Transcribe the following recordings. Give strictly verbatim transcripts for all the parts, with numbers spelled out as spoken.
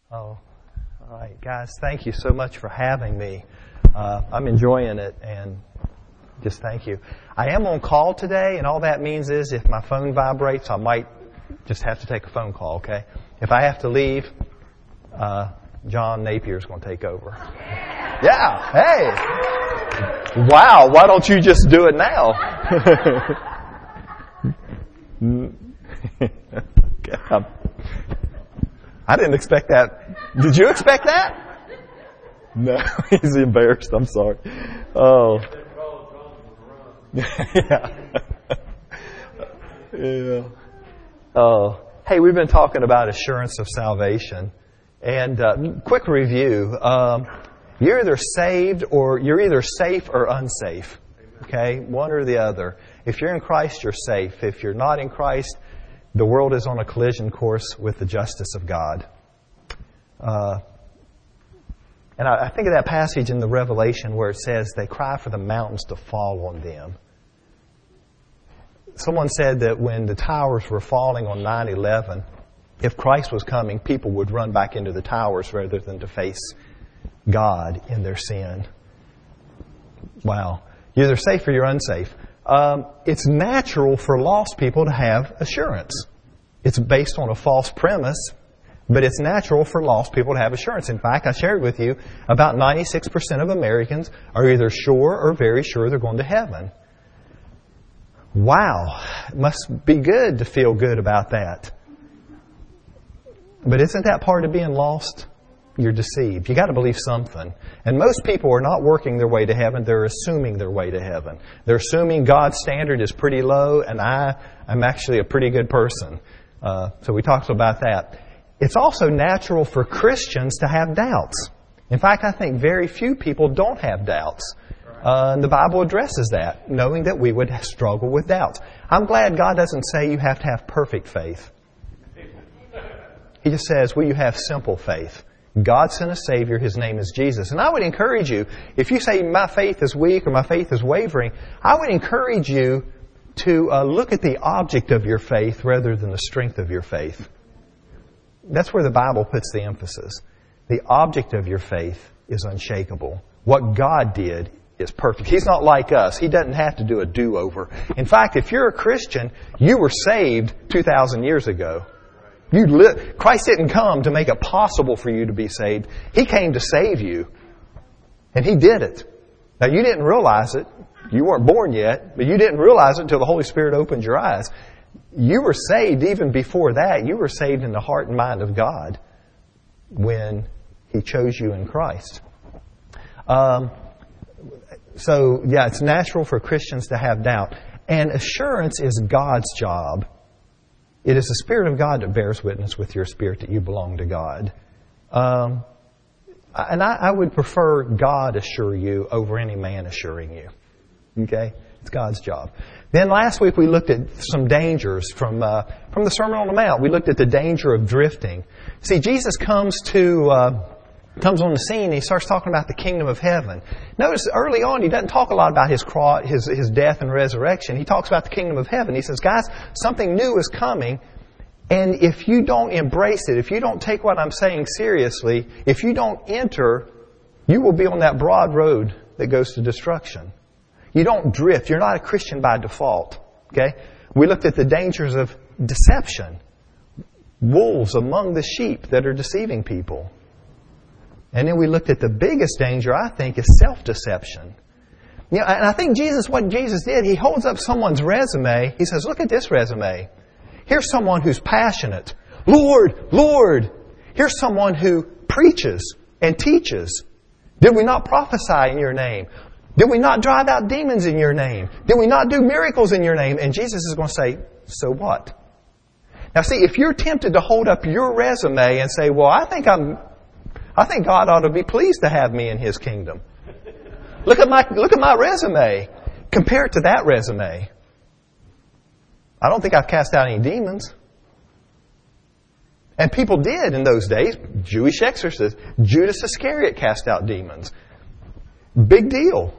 Oh, all right, guys, thank you so much for having me. Uh, I'm enjoying it, and just thank you. I am on call today, and all that means is if my phone vibrates, I might just have to take a phone call, okay? If I have to leave, uh, John Napier's going to take over. Yeah, hey! Wow, why don't you just do it now? God. I didn't expect that. Did you expect that? No, he's embarrassed. I'm sorry. Oh. Yeah. Yeah. Oh. Hey, we've been talking about assurance of salvation. And uh, quick review. Um, you're either saved or you're either safe or unsafe. Okay? One or the other. If you're in Christ, you're safe. If you're not in Christ, the world is on a collision course with the justice of God. Uh, and I, I think of that passage in the Revelation where it says they cry for the mountains to fall on them. Someone said that when the towers were falling on nine eleven, if Christ was coming, people would run back into the towers rather than to face God in their sin. Wow. You're either safe or you're unsafe. Um, it's natural for lost people to have assurance. It's based on a false premise, but it's natural for lost people to have assurance. In fact, I shared with you about ninety-six percent of Americans are either sure or very sure they're going to heaven. Wow. It must be good to feel good about that. But isn't that part of being lost? You're deceived. You got to believe something. And most people are not working their way to heaven. They're assuming their way to heaven. They're assuming God's standard is pretty low, and I am actually a pretty good person. Uh, so we talked about that. It's also natural for Christians to have doubts. In fact, I think very few people don't have doubts. Uh, and the Bible addresses that, knowing that we would struggle with doubts. I'm glad God doesn't say you have to have perfect faith. He just says, will you have simple faith? God sent a Savior. His name is Jesus. And I would encourage you, if you say my faith is weak or my faith is wavering, I would encourage you to uh, look at the object of your faith rather than the strength of your faith. That's where the Bible puts the emphasis. The object of your faith is unshakable. What God did is perfect. He's not like us. He doesn't have to do a do-over. In fact, if you're a Christian, you were saved two thousand years ago. You li- Christ didn't come to make it possible for you to be saved. He came to save you. And He did it. Now, you didn't realize it. You weren't born yet, but you didn't realize it until the Holy Spirit opened your eyes. You were saved even before that. You were saved in the heart and mind of God when He chose you in Christ. Um, so, yeah, it's natural for Christians to have doubt. And assurance is God's job. It is the Spirit of God that bears witness with your spirit that you belong to God. Um, and I, I would prefer God assure you over any man assuring you. Okay? It's God's job. Then last week we looked at some dangers from uh, from the Sermon on the Mount. We looked at the danger of drifting. See, Jesus comes to... Uh, comes on the scene and He starts talking about the kingdom of heaven. Notice early on He doesn't talk a lot about His cross, his, his death and resurrection. He talks about the kingdom of heaven. He says, guys, something new is coming, and if you don't embrace it, if you don't take what I'm saying seriously, if you don't enter, you will be on that broad road that goes to destruction. You don't drift. You're not a Christian by default. Okay? We looked at the dangers of deception. Wolves among the sheep that are deceiving people. And then we looked at the biggest danger, I think, is self-deception. You know, and I think Jesus, what Jesus did, He holds up someone's resume. He says, look at this resume. Here's someone who's passionate. Lord, Lord. Here's someone who preaches and teaches. Did we not prophesy in your name? Did we not drive out demons in your name? Did we not do miracles in your name? And Jesus is going to say, so what? Now see, if you're tempted to hold up your resume and say, well, I think I'm... I think God ought to be pleased to have me in His kingdom. Look at my look at my resume. Compare it to that resume. I don't think I've cast out any demons. And people did in those days. Jewish exorcists. Judas Iscariot cast out demons. Big deal.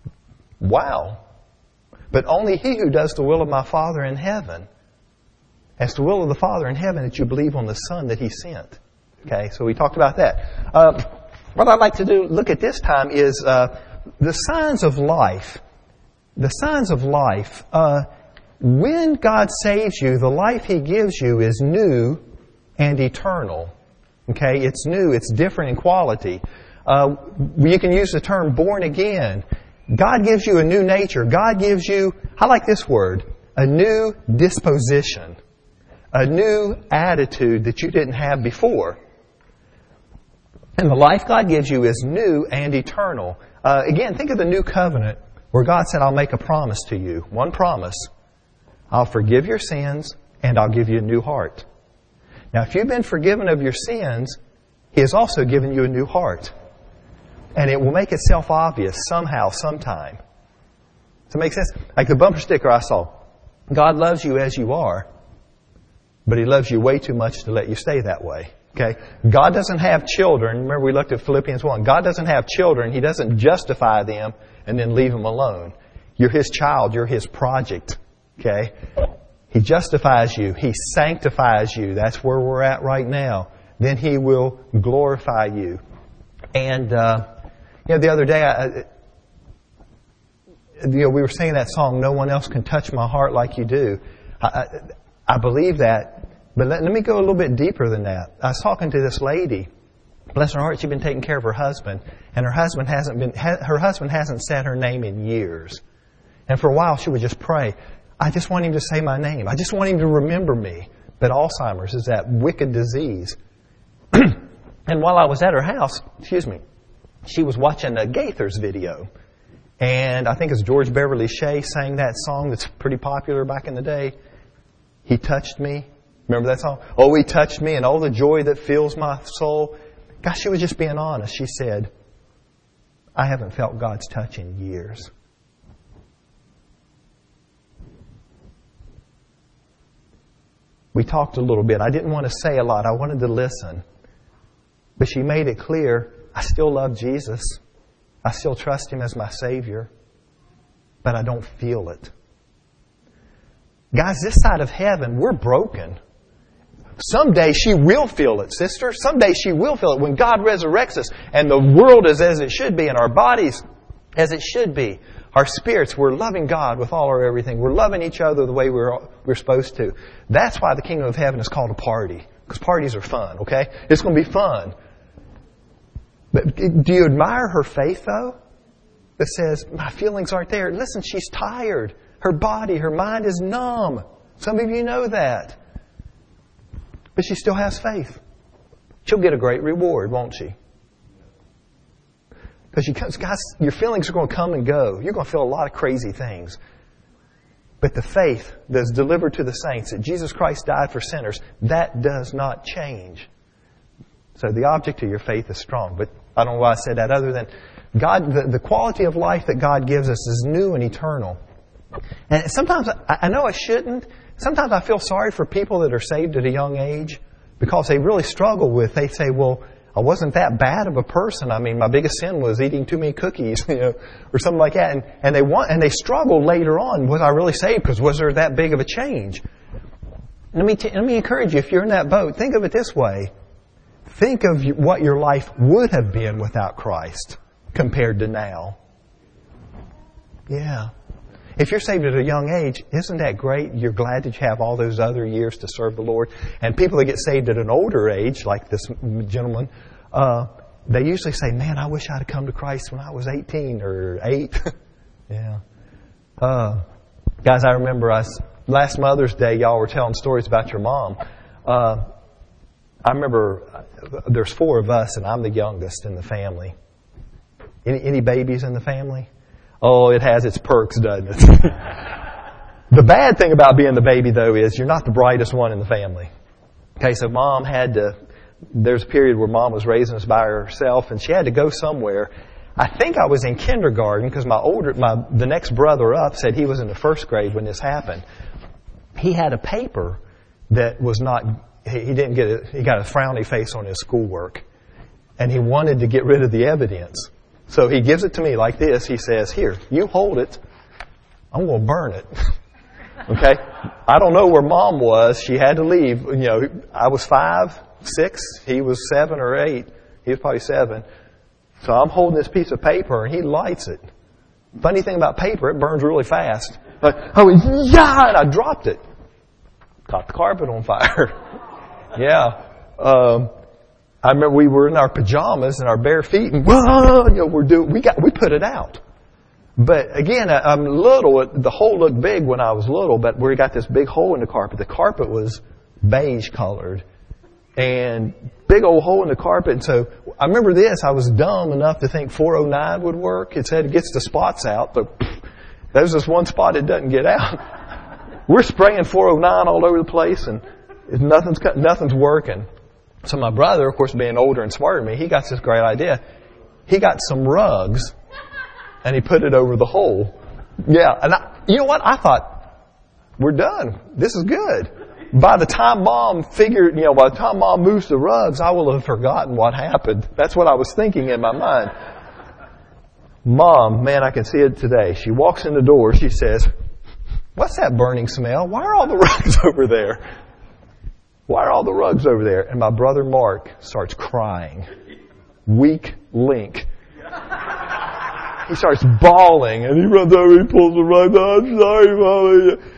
Wow. But only he who does the will of my Father in heaven As the will of the Father in heaven, that you believe on the Son that He sent. Okay, so we talked about that. Uh, what I'd like to do, look at this time, is uh, the signs of life. The signs of life. Uh, when God saves you, the life He gives you is new and eternal. Okay, it's new, it's different in quality. Uh, you can use the term born again. God gives you a new nature. God gives you, I like this word, a new disposition. A new attitude that you didn't have before. And the life God gives you is new and eternal. Uh, again, think of the new covenant where God said, I'll make a promise to you. One promise. I'll forgive your sins and I'll give you a new heart. Now, if you've been forgiven of your sins, He has also given you a new heart. And it will make itself obvious somehow, sometime. Does that make sense? Like the bumper sticker I saw. God loves you as you are, but He loves you way too much to let you stay that way. Okay? God doesn't have children. Remember we looked at Philippians one. God doesn't have children. He doesn't justify them and then leave them alone. You're His child. You're His project. Okay? He justifies you. He sanctifies you. That's where we're at right now. Then He will glorify you. And, uh, you know, the other day, I, you know, we were singing that song, No One Else Can Touch My Heart Like You Do. I, I, I believe that. But let, let me go a little bit deeper than that. I was talking to this lady. Bless her heart, she'd been taking care of her husband. And her husband hasn't been, ha, her husband hasn't said her name in years. And for a while, she would just pray, I just want him to say my name. I just want him to remember me. But Alzheimer's is that wicked disease. And while I was at her house, excuse me, she was watching a Gaithers video. And I think it's George Beverly Shea sang that song that's pretty popular back in the day. He touched me. Remember that song? Oh, He touched me and all the joy that fills my soul. Gosh, she was just being honest. She said, I haven't felt God's touch in years. We talked a little bit. I didn't want to say a lot. I wanted to listen. But she made it clear, I still love Jesus. I still trust Him as my Savior. But I don't feel it. Guys, this side of heaven, we're broken. Someday she will feel it, sister. Someday she will feel it when God resurrects us and the world is as it should be and our bodies as it should be. Our spirits, we're loving God with all our everything. We're loving each other the way we're, we're supposed to. That's why the kingdom of heaven is called a party. Because parties are fun, okay? It's going to be fun. But do you admire her faith, though? That says, my feelings aren't there. Listen, she's tired. Her body, her mind is numb. Some of you know that. But she still has faith. She'll get a great reward, won't she? Because you, guys, your feelings are going to come and go. You're going to feel a lot of crazy things. But the faith that's delivered to the saints, that Jesus Christ died for sinners, that does not change. So the object of your faith is strong. But I don't know why I said that other than God, the, the quality of life that God gives us is new and eternal. And sometimes, I, I know I shouldn't, sometimes I feel sorry for people that are saved at a young age because they really struggle with, they say, well, I wasn't that bad of a person. I mean, my biggest sin was eating too many cookies, you know, or something like that. And, and they want, and they struggle later on. Was I really saved? Because was there that big of a change? Let me, t- let me encourage you, if you're in that boat, think of it this way. Think of what your life would have been without Christ compared to now. Yeah. If you're saved at a young age, isn't that great? You're glad that you have all those other years to serve the Lord. And people that get saved at an older age, like this gentleman, uh, they usually say, man, I wish I'd have come to Christ when I was eighteen or eight. Yeah. Uh, guys, I remember us, last Mother's Day, y'all were telling stories about your mom. Uh, I remember there's four of us, and I'm the youngest in the family. Any, any babies in the family? Oh, it has its perks, doesn't it? The bad thing about being the baby, though, is you're not the brightest one in the family. Okay, so Mom had to, there's a period where Mom was raising us by herself, and she had to go somewhere. I think I was in kindergarten, because my older, my the next brother up said he was in the first grade when this happened. He had a paper that was not, he, he didn't get it, he got a frowny face on his schoolwork. And he wanted to get rid of the evidence. So he gives it to me like this. He says, here, you hold it. I'm going to burn it. Okay? I don't know where Mom was. She had to leave. You know, I was five, six. He was seven or eight. He was probably seven. So I'm holding this piece of paper, and he lights it. Funny thing about paper, it burns really fast. Like, I went, yeah, and I dropped it. Caught the carpet on fire. Yeah. Um, I remember we were in our pajamas and our bare feet, and whoa, you know, we're doing, we got, we put it out. But again, I, I'm little. The hole looked big when I was little, but we got this big hole in the carpet. The carpet was beige colored, and big old hole in the carpet. And so I remember this. I was dumb enough to think four oh nine would work. It said it gets the spots out, but there's this one spot it doesn't get out. We're spraying four oh nine all over the place, and nothing's nothing's working. So my brother, of course, being older and smarter than me, he got this great idea. He got some rugs, and he put it over the hole. Yeah, and I, you know what? I thought, we're done. This is good. By the time Mom figured, you know, by the time Mom moves the rugs, I will have forgotten what happened. That's what I was thinking in my mind. Mom, man, I can see it today. She walks in the door. She says, "What's that burning smell? Why are all the rugs over there? Why are all the rugs over there?" And my brother Mark starts crying. Weak link. He starts bawling, and he runs over, he pulls the rug down. "I'm sorry, Mommy."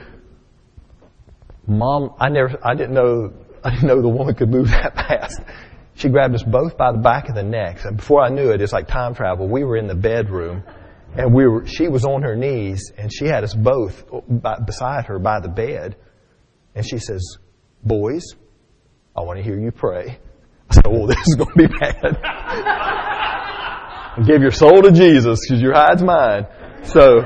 Mom, I never, I didn't know, I didn't know the woman could move that fast. She grabbed us both by the back of the necks, and before I knew it, it's like time travel. We were in the bedroom, and we were, she was on her knees, and she had us both by, beside her by the bed, and she says, "Boys, I want to hear you pray." I said, "Oh, this is going to be bad." "Give your soul to Jesus, because your hide's mine." So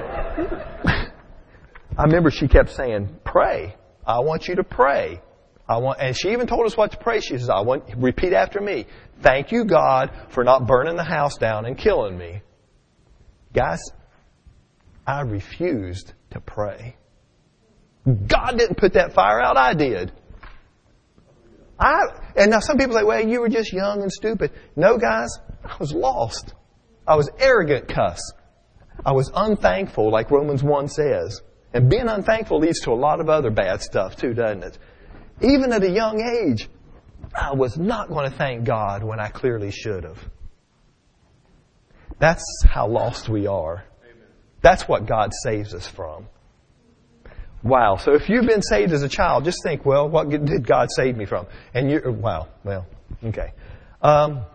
I remember she kept saying, "Pray. I want you to pray. I want," and she even told us what to pray. She says, "I want, repeat after me. Thank you, God, for not burning the house down and killing me." Guys, I refused to pray. God didn't put that fire out. I did. I, and now some people say, "Well, you were just young and stupid." No, guys, I was lost. I was arrogant, cuss. I was unthankful, like Romans one says. And being unthankful leads to a lot of other bad stuff too, doesn't it? Even at a young age, I was not going to thank God when I clearly should have. That's how lost we are. That's what God saves us from. Wow. So if you've been saved as a child, just think, well, what did God save me from? And you, wow. Well, okay. Um,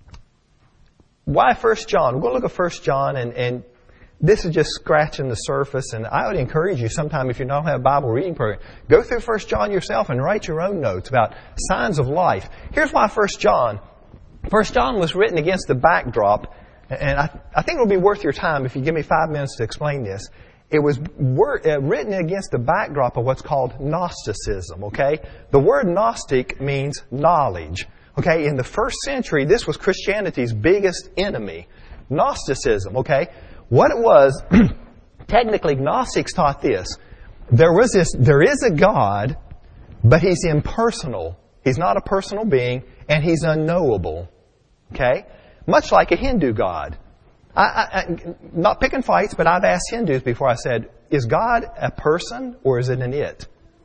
why First John? We're going to look at First John, and, and this is just scratching the surface. And I would encourage you sometime, if you don't have a Bible reading program, go through First John yourself and write your own notes about signs of life. Here's why First John. First John was written against the backdrop, and I, I think it'll be worth your time if you give me five minutes to explain this. It was wor- uh, written against the backdrop of what's called Gnosticism, okay? The word Gnostic means knowledge. Okay, in the first century, this was Christianity's biggest enemy. Gnosticism, okay? What it was, technically, Gnostics taught this. There was this, there is a God, but He's impersonal. He's not a personal being, and He's unknowable. Okay? Much like a Hindu God. I, I, I, not picking fights, but I've asked Hindus before. I said, "Is God a person or is it an it?"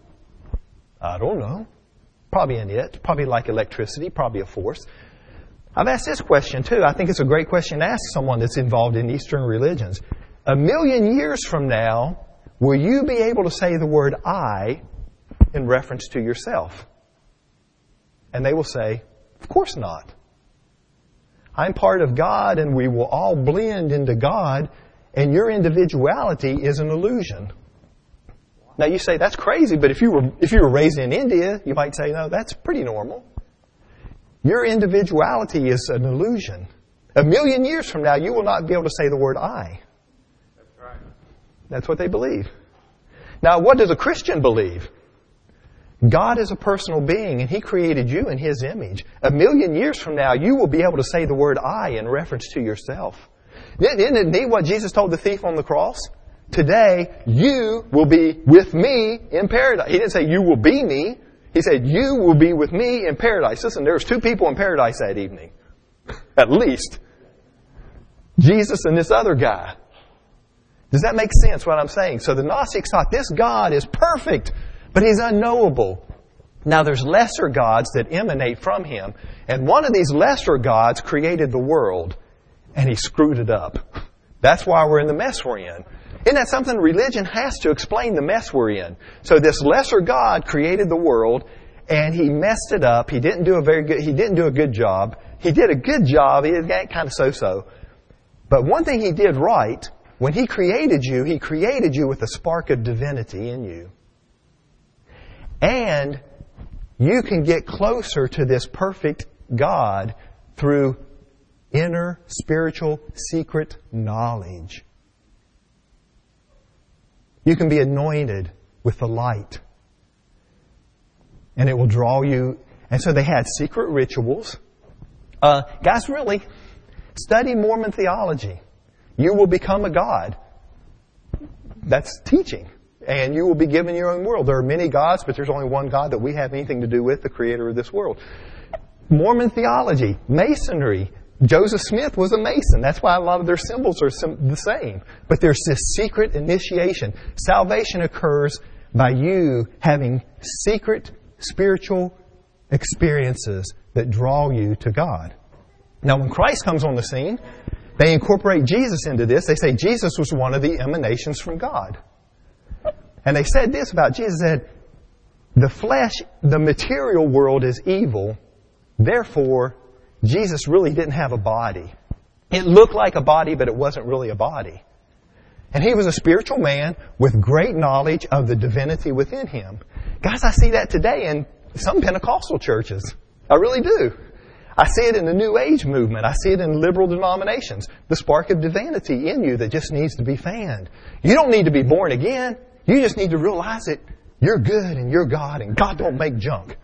"I don't know." Probably an it. Probably like electricity. Probably a force. I've asked this question too. I think it's a great question to ask someone that's involved in Eastern religions. A million years from now, will you be able to say the word "I" in reference to yourself? And they will say, "Of course not. I'm part of God, and we will all blend into God, and your individuality is an illusion." Now you say, "That's crazy," but if you were if you were raised in India, you might say, "No, that's pretty normal." Your individuality is an illusion. A million years from now, you will not be able to say the word "I." That's right. That's what they believe. Now, what does a Christian believe? God is a personal being, and He created you in His image. A million years from now, you will be able to say the word "I" in reference to yourself. Isn't it neat what Jesus told the thief on the cross? Today, you will be with me in paradise. He didn't say you will be me. He said you will be with me in paradise. Listen, there was two people in paradise that evening. At least. Jesus and this other guy. Does that make sense what I'm saying? So the Gnostics thought this God is perfect, but He's unknowable. Now there's lesser gods that emanate from Him. And one of these lesser gods created the world, and He screwed it up. That's why we're in the mess we're in. Isn't that something? Religion has to explain the mess we're in. So this lesser God created the world, and He messed it up. He didn't do a very good, He didn't do a good job. He did a good job. He did kind of so-so. But one thing He did right, when He created you, He created you with a spark of divinity in you. And you can get closer to this perfect God through inner spiritual secret knowledge. You can be anointed with the light. And it will draw you. And so they had secret rituals. Uh, guys, really, study Mormon theology. You will become a god. That's teaching. And you will be given your own world. There are many gods, but there's only one God that we have anything to do with, the creator of this world. Mormon theology, Masonry. Joseph Smith was a Mason. That's why a lot of their symbols are the same. But there's this secret initiation. Salvation occurs by you having secret spiritual experiences that draw you to God. Now, when Christ comes on the scene, they incorporate Jesus into this. They say Jesus was one of the emanations from God. And they said this about Jesus, said, the flesh, the material world is evil. Therefore, Jesus really didn't have a body. It looked like a body, but it wasn't really a body. And He was a spiritual man with great knowledge of the divinity within Him. Guys, I see that today in some Pentecostal churches. I really do. I see it in the New Age movement. I see it in liberal denominations. The spark of divinity in you that just needs to be fanned. You don't need to be born again. You just need to realize that you're good and you're God and God don't make junk.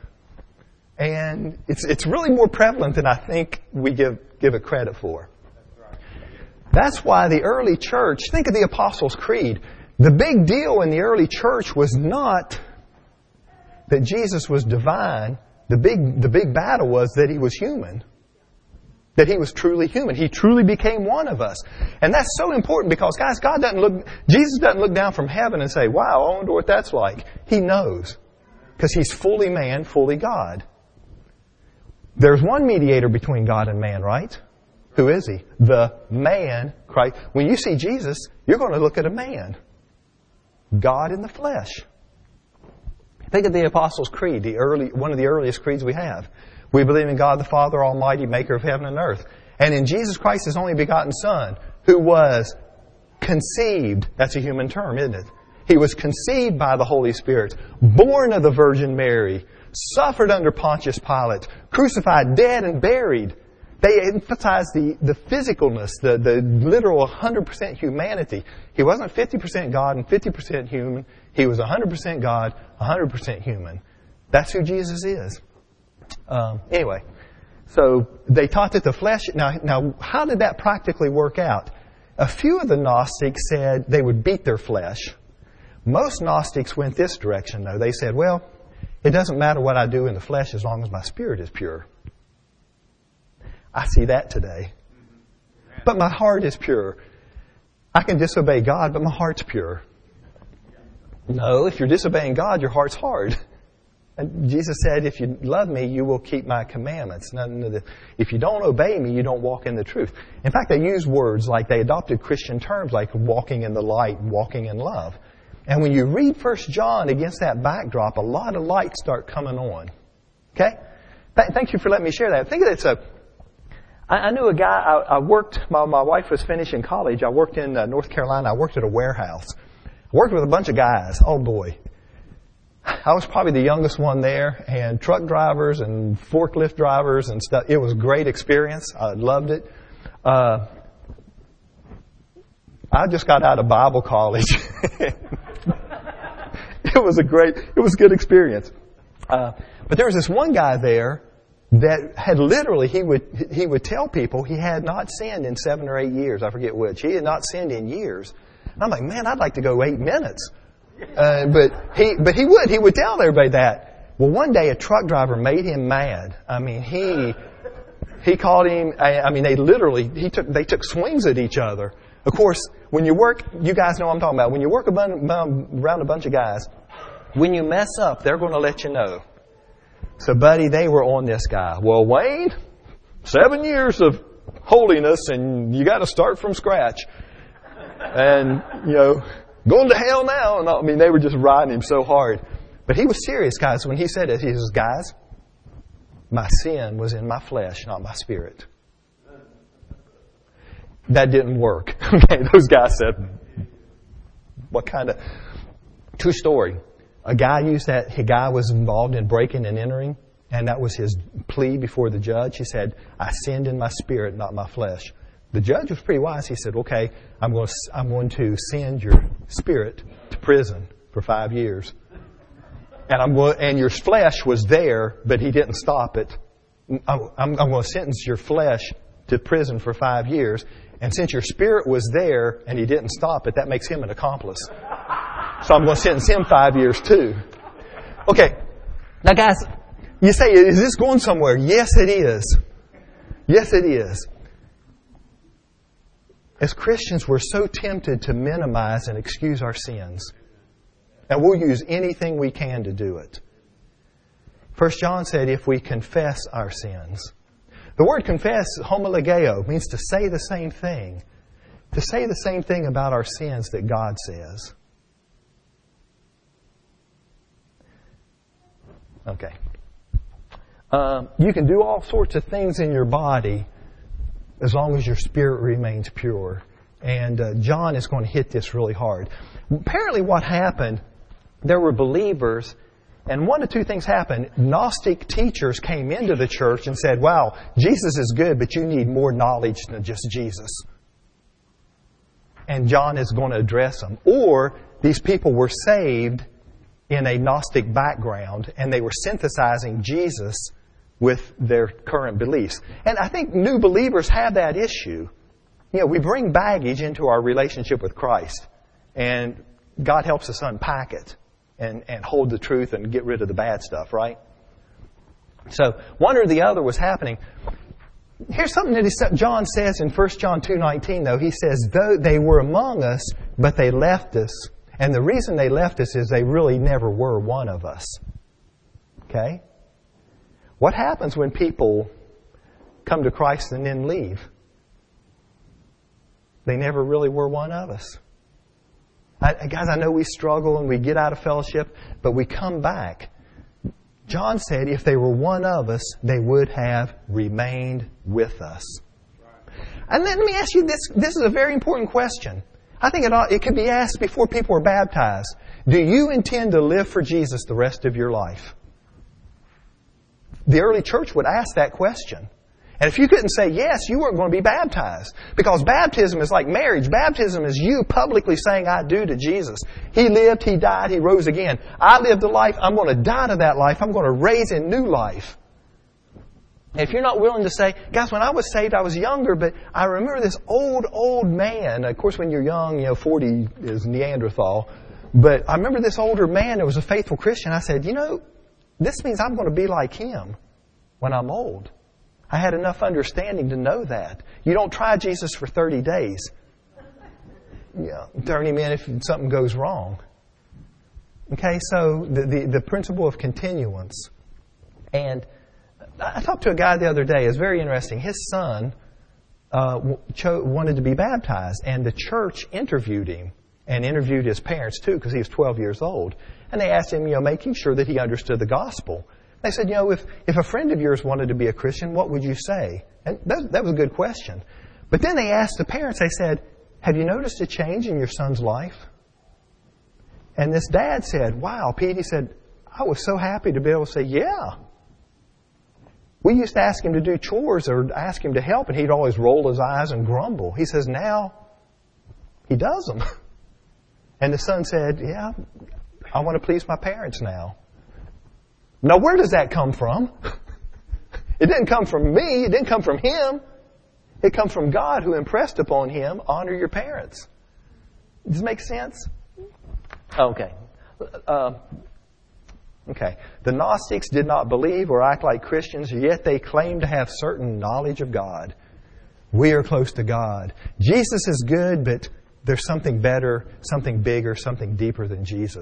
And it's it's really more prevalent than I think we give, give it credit for. That's why the early church, think of the Apostles' Creed. The big deal in the early church was not that Jesus was divine. The big, the big battle was that He was human. That He was truly human. He truly became one of us. And that's so important because, guys, God doesn't look, Jesus doesn't look down from heaven and say, wow, I wonder what that's like. He knows. Because He's fully man, fully God. There's one mediator between God and man, right? Who is He? The man, Christ. When you see Jesus, you're going to look at a man. God in the flesh. Think of the Apostles' Creed, the early, one of the earliest creeds we have. We believe in God the Father Almighty, maker of heaven and earth. And in Jesus Christ, His only begotten Son, who was conceived, that's a human term, isn't it? He was conceived by the Holy Spirit, born of the Virgin Mary, suffered under Pontius Pilate, crucified, dead, and buried. They emphasize the, the physicalness, the, the literal one hundred percent humanity. He wasn't fifty percent God and fifty percent human. He was one hundred percent God, one hundred percent human. That's who Jesus is. Um, anyway, so they taught that the flesh... Now, now, how did that practically work out? A few of the Gnostics said they would beat their flesh. Most Gnostics went this direction, though. They said, well, it doesn't matter what I do in the flesh as long as my spirit is pure. I see that today. But my heart is pure. I can disobey God, but my heart's pure. No, if you're disobeying God, your heart's hard. And Jesus said, if you love me, you will keep my commandments. None of the, if you don't obey me, you don't walk in the truth. In fact, they use words like they adopted Christian terms like walking in the light, walking in love. And when you read First John against that backdrop, a lot of lights start coming on. Okay? Th- thank you for letting me share that. I think it's a... I, I knew a guy, I, I worked, my, my wife was finishing college. I worked in uh, North Carolina. I worked at a warehouse. I worked with a bunch of guys. Oh, boy. I was probably the youngest one there, and truck drivers and forklift drivers and stuff. It was a great experience. I loved it. Uh, I just got out of Bible college. It was a great, it was a good experience. Uh, but there was this one guy there that had literally, he would, he would tell people he had not sinned in seven or eight years. I forget which. He had not sinned in years. And I'm like, man, I'd like to go eight minutes. Uh, but he, but he would, he would tell everybody that. Well, one day a truck driver made him mad. I mean, he, he called him, I, I mean, they literally, he took, they took swings at each other Of course, when you work, you guys know what I'm talking about. When you work around a bunch of guys, when you mess up, they're going to let you know. So, buddy, they were on this guy. Well, Wayne, seven years of holiness, and you got to start from scratch. And, you know, going to hell now. And I mean, they were just riding him so hard. But he was serious, guys. When he said it, he says, guys, my sin was in my flesh, not my spirit. That didn't work. Okay, those guys said, what kind of... True story. A guy used that, a guy was involved in breaking and entering, and that was his plea before the judge. He said, I sinned in my spirit, not my flesh. The judge was pretty wise. He said, okay, I'm going to, I'm going to send your spirit to prison for five years. And I'm going, and your flesh was there, but he didn't stop it. I'm, I'm going to sentence your flesh to prison for five years. And since your spirit was there and he didn't stop it, that makes him an accomplice. So I'm going to sentence him five years too. Okay. Now guys, you say, is this going somewhere? Yes, it is. Yes, it is. As Christians, we're so tempted to minimize and excuse our sins. And we'll use anything we can to do it. First John said, if we confess our sins. The word confess, homologeo, means to say the same thing. To say the same thing about our sins that God says. Okay. Um, you can do all sorts of things in your body as long as your spirit remains pure. And uh, John is going to hit this really hard. Apparently what happened, there were believers, and one of two things happened. Gnostic teachers came into the church and said, wow, Jesus is good, but you need more knowledge than just Jesus. And John is going to address them. Or these people were saved in a Gnostic background, and they were synthesizing Jesus with their current beliefs. And I think new believers have that issue. You know, we bring baggage into our relationship with Christ, and God helps us unpack it and, and hold the truth and get rid of the bad stuff, right? So one or the other was happening. Here's something that John says in First John two nineteen, though. He says, though they were among us, but they left us. And the reason they left us is they really never were one of us. Okay? What happens when people come to Christ and then leave? They never really were one of us. I, guys, I know we struggle and we get out of fellowship, but we come back. John said if they were one of us, they would have remained with us. And then let me ask you this. This is a very important question. I think it, ought, it could be asked before people are baptized. Do you intend to live for Jesus the rest of your life? The early church would ask that question. And if you couldn't say yes, you weren't going to be baptized. Because baptism is like marriage. Baptism is you publicly saying, I do to Jesus. He lived, He died, He rose again. I lived a life, I'm going to die to that life. I'm going to raise in new life. And if you're not willing to say, guys, when I was saved, I was younger, but I remember this old, old man. Of course, when you're young, you know, forty is Neanderthal. But I remember this older man that was a faithful Christian. I said, you know, this means I'm going to be like him when I'm old. I had enough understanding to know that. You don't try Jesus for thirty days. Yeah, thirty minutes if something goes wrong. Okay, so the, the, the principle of continuance. And I talked to a guy the other day. It's very interesting. His son uh, cho- wanted to be baptized, and the church interviewed him and interviewed his parents too, because he was twelve years old. And they asked him, you know, making sure that he understood the gospel. They said, you know, if, if a friend of yours wanted to be a Christian, what would you say? And that, that was a good question. But then they asked the parents, they said, have you noticed a change in your son's life? And this dad said, wow, Pete, he said, I was so happy to be able to say, yeah. We used to ask him to do chores or ask him to help, and he'd always roll his eyes and grumble. He says, now he does them. And the son said, yeah, I want to please my parents now. Now, where does that come from? It didn't come from me. It didn't come from him. It comes from God who impressed upon him, honor your parents. Does this make sense? Okay. Uh, okay. The Gnostics did not believe or act like Christians, yet they claimed to have certain knowledge of God. we are close to God. Jesus is good, but there's something better, something bigger, something deeper than Jesus.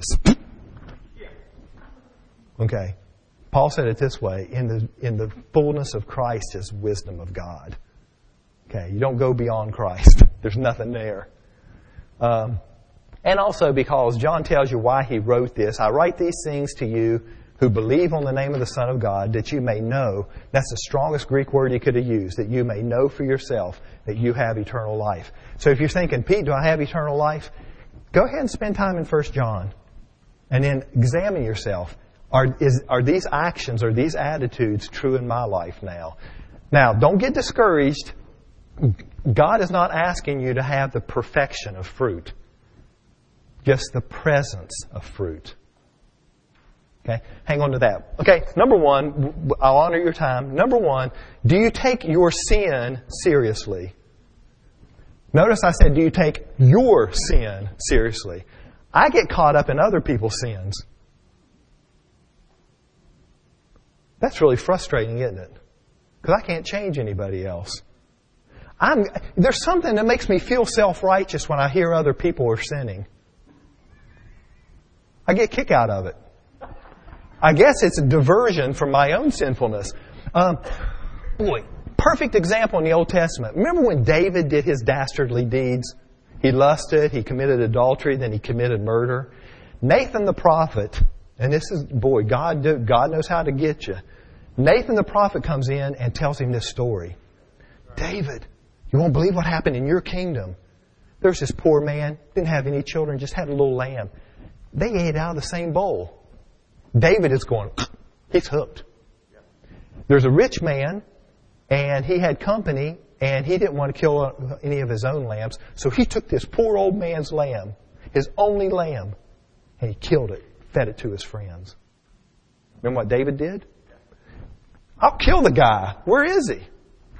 Okay. Paul said it this way, in the in the fullness of Christ is wisdom of God. Okay, you don't go beyond Christ. There's nothing there. Um, and also because John tells you why he wrote this. I write these things to you who believe on the name of the Son of God, that you may know, that's the strongest Greek word he could have used, that you may know for yourself that you have eternal life. So if you're thinking, Pete, do I have eternal life? Go ahead and spend time in First John. And then examine yourself. Are, is, are these actions, are these attitudes true in my life now? Now, don't get discouraged. God is not asking you to have the perfection of fruit. Just the presence of fruit. Okay? Hang on to that. Okay, number one, I'll honor your time. Number one, do you take your sin seriously? Notice I said, do you take your sin seriously? I get caught up in other people's sins. That's really frustrating, isn't it? Because I can't change anybody else. I'm, there's something that makes me feel self-righteous when I hear other people are sinning. I get a kick out of it. I guess it's a diversion from my own sinfulness. Um, boy, perfect example in the Old Testament. Remember when David did his dastardly deeds? He lusted, he committed adultery, then he committed murder. Nathan the prophet, and this is, boy, God, do, God knows how to get you. Nathan the prophet comes in and tells him this story. David, you won't believe what happened in your kingdom. There's this poor man, didn't have any children, just had a little lamb. They ate out of the same bowl. David is going, he's hooked. There's a rich man, and he had company, and he didn't want to kill any of his own lambs. So he took this poor old man's lamb, his only lamb, and he killed it, fed it to his friends. Remember what David did? I'll kill the guy. Where is he?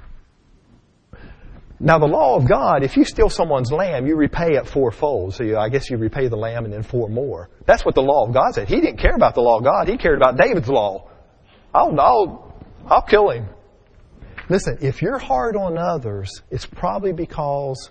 Now, the law of God, if you steal someone's lamb, you repay it fourfold. So you, I guess you repay the lamb and then four more. That's what the law of God said. He didn't care about the law of God. He cared about David's law. I'll, I'll, I'll kill him. Listen, if you're hard on others, it's probably because,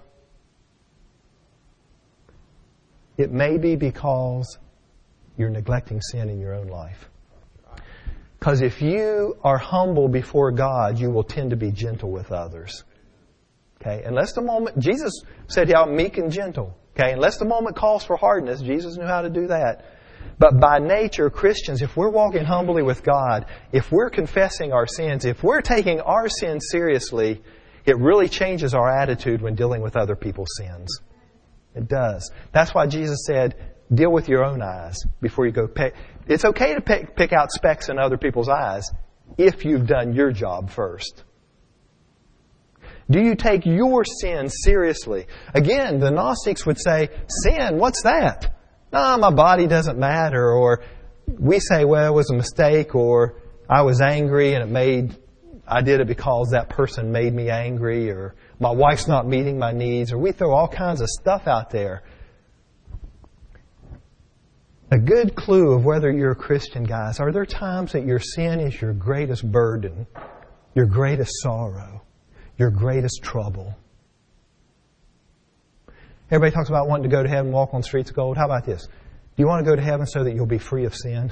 it may be because you're neglecting sin in your own life. Because if you are humble before God, you will tend to be gentle with others. Okay, unless the moment, Jesus said, "Yeah, meek and gentle." Okay, unless the moment calls for hardness, Jesus knew how to do that. But by nature, Christians, if we're walking humbly with God, if we're confessing our sins, if we're taking our sins seriously, it really changes our attitude when dealing with other people's sins. It does. That's why Jesus said, deal with your own eyes before you go pick. It's okay to pick, pick out specks in other people's eyes if you've done your job first. Do you take your sin seriously? Again, the Gnostics would say, sin, what's that? No, my body doesn't matter. Or we say, well, it was a mistake, or I was angry and it made, I did it because that person made me angry, or my wife's not meeting my needs, or we throw all kinds of stuff out there. A good clue of whether you're a Christian, guys, are there times that your sin is your greatest burden, your greatest sorrow, your greatest trouble? Everybody talks about wanting to go to heaven, walk on streets of gold. How about this? Do you want to go to heaven so that you'll be free of sin?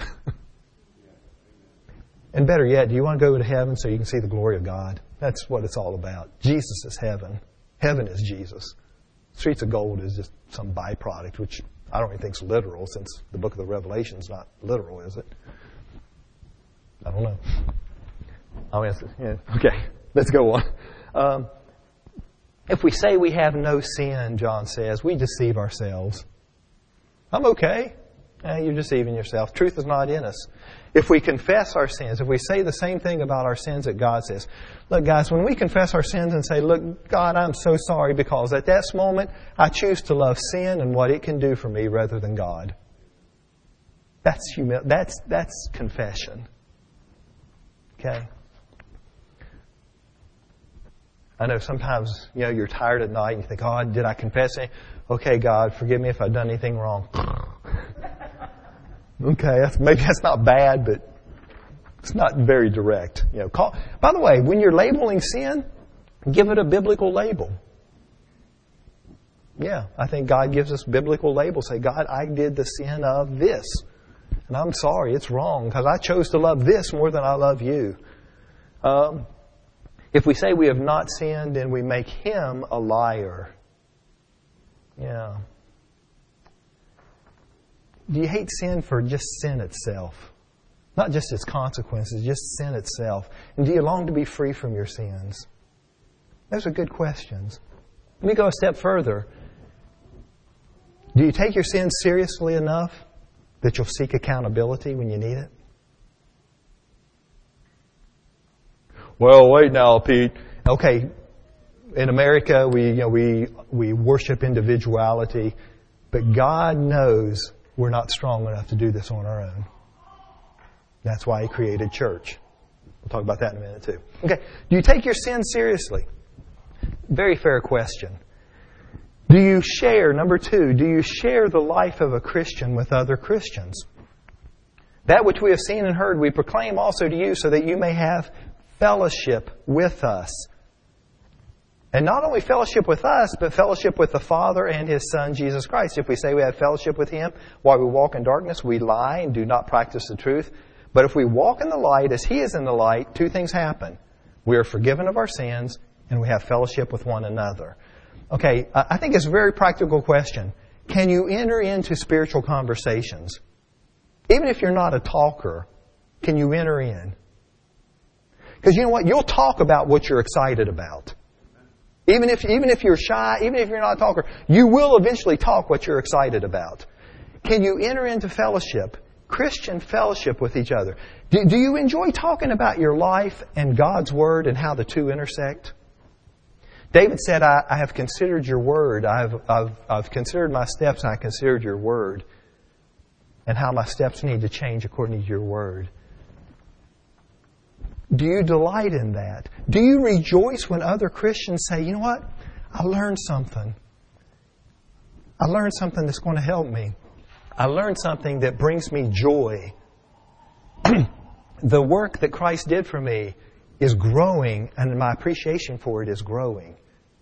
And better yet, do you want to go to heaven so you can see the glory of God? That's what it's all about. Jesus is heaven. Heaven is Jesus. Streets of gold is just some byproduct, which I don't even think is literal, since the book of the Revelation is not literal, is it? I don't know. I'll answer. Yeah. Okay, let's go on. Um, if we say we have no sin, John says, we deceive ourselves. I'm okay. Eh, you're deceiving yourself. Truth is not in us. If we confess our sins, if we say the same thing about our sins that God says, look, guys, when we confess our sins and say, look, God, I'm so sorry because at that moment I choose to love sin and what it can do for me rather than God. That's humil- That's that's confession. Okay. I know sometimes, you know, you're tired at night and you think, oh, did I confess it? Okay, God, forgive me if I've done anything wrong. Okay, that's, maybe that's not bad, but it's not very direct. You know, call, by the way, when you're labeling sin, Give it a biblical label. Yeah, I think God gives us biblical labels. Say, God, I did the sin of this. And I'm sorry, it's wrong because I chose to love this more than I love you. Um, if we say we have not sinned, then we make Him a liar. Yeah. Do you hate sin for just sin itself? Not just its consequences, just sin itself. And do you long to be free from your sins? Those are good questions. Let me go a step further. Do you take your sins seriously enough that you'll seek accountability when you need it? Well, wait now, Pete. Okay, in America, we you know we we worship individuality, but God knows we're not strong enough to do this on our own. That's why He created church. We'll talk about that in a minute too. Okay, do you take your sin seriously? Very fair question. Do you share, number two, do you share the life of a Christian with other Christians? That which we have seen and heard we proclaim also to you so that you may have fellowship with us. And not only fellowship with us, but fellowship with the Father and His Son, Jesus Christ. If we say we have fellowship with Him while we walk in darkness, we lie and do not practice the truth. But if we walk in the light as He is in the light, two things happen. We are forgiven of our sins and we have fellowship with one another. Okay, I think it's a very practical question. Can you enter into spiritual conversations? Even if you're not a talker, can you enter in? Because you know what? You'll talk about what you're excited about. Even if, even if you're shy, even if you're not a talker, you will eventually talk what you're excited about. Can you enter into fellowship, Christian fellowship with each other? Do, do you enjoy talking about your life and God's Word and how the two intersect? David said, I, I have considered your word. I've, I've, I've considered my steps and I considered your word. And how my steps need to change according to your word. Do you delight in that? Do you rejoice when other Christians say, you know what? I learned something. I learned something that's going to help me. I learned something that brings me joy. The work that Christ did for me is growing, and my appreciation for it is growing.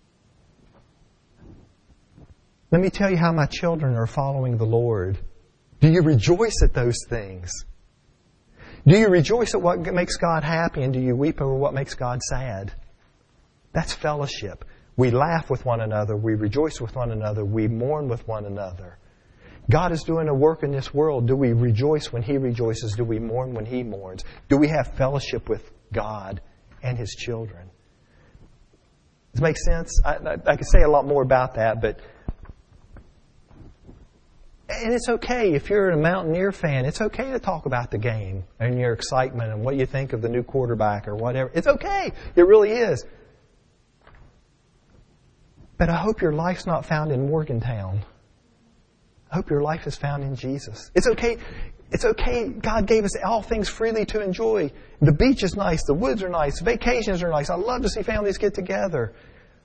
Let me tell you how my children are following the Lord. Do you rejoice at those things? Do you rejoice at what makes God happy, and do you weep over what makes God sad? That's fellowship. We laugh with one another. We rejoice with one another. We mourn with one another. God is doing a work in this world. Do we rejoice when He rejoices? Do we mourn when He mourns? Do we have fellowship with God and His children? Does it make sense? I, I, I could say a lot more about that, but and it's okay if you're a Mountaineer fan. It's okay to talk about the game and your excitement and what you think of the new quarterback or whatever. It's okay. It really is. But I hope your life's not found in Morgantown. I hope your life is found in Jesus. It's okay. It's okay. God gave us all things freely to enjoy. The beach is nice. The woods are nice. Vacations are nice. I love to see families get together.